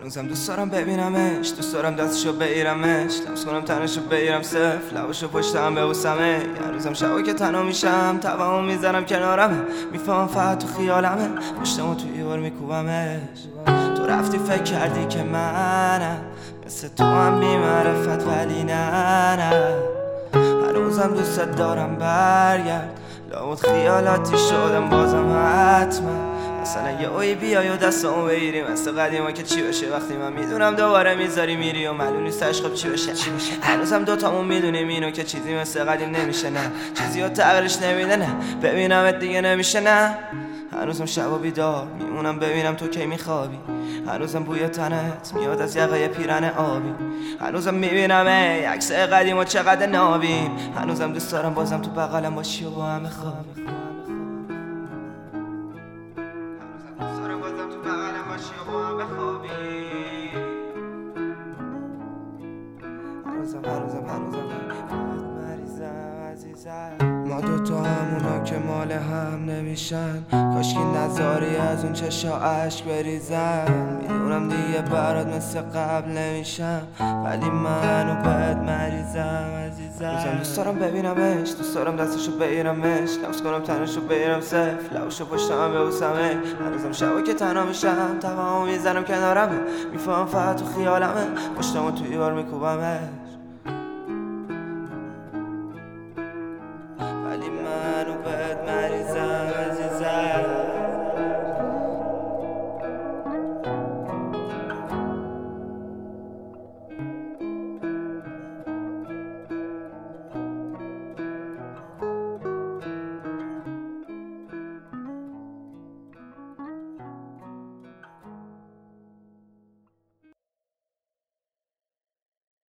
هنوزم دوست دارم ببینمش، دوست دارم دستشو بگیرمش، لمس کنم تنشو بگیرم صفر، لبشو پشتم ببوسمه. هنوزم شبا که تنها میشم توامو میزنم کنارمه، میفهم فقط تو خیالمه، پشتمو تو ایوار میکوبمش. تو رفتی فکر کردی که منم مثل تو هم بی معرفت، ولی نه هنوزم دوست دارم برگرد. لابد خیالاتی شدم بازم حتما، مثلا یه اوی بیای و دستمو بگیری مثل قدیما که چی بشه وقتی من میدونم دوباره میذاری میری و معلوم نیست عشقم چی بشه. هنوزم دوتامون میدونیم اینو که چیزی مثل قدیم نمیشه، نه چیزی رو تغییرش نمیده، نه ببینمت دیگه نمیشه، نه هنوزم شبا بیدار میمونم ببینم تو کی میخوابی، هنوزم بوی تنت میاد از یقه پیرن آبی، هنوزم میبینم عکس قدیم و چقدر نابیم، هنوزم دوست دارم بازم تو بغلم باشی و با هم خوابی. ما دوتا همونا که مال هم نمیشن، کاشکی نذاری از اون چشا عشق بریزن. میدونم دیگه برات مثل قبل نمیشم، ولی منو بهت مریضم عزیزم. دوست دارم ببینمش، دوست دارم دستشو بگیرمش، لمس کنم تنشو بگیرم صفر، لبشو پشتم ببوسمه. هنوزم شبا که تنها میشم توامو میزنم کنارمه، میفهم فقط تو خیالمه، پشتمو تو ایوار میکوبمش.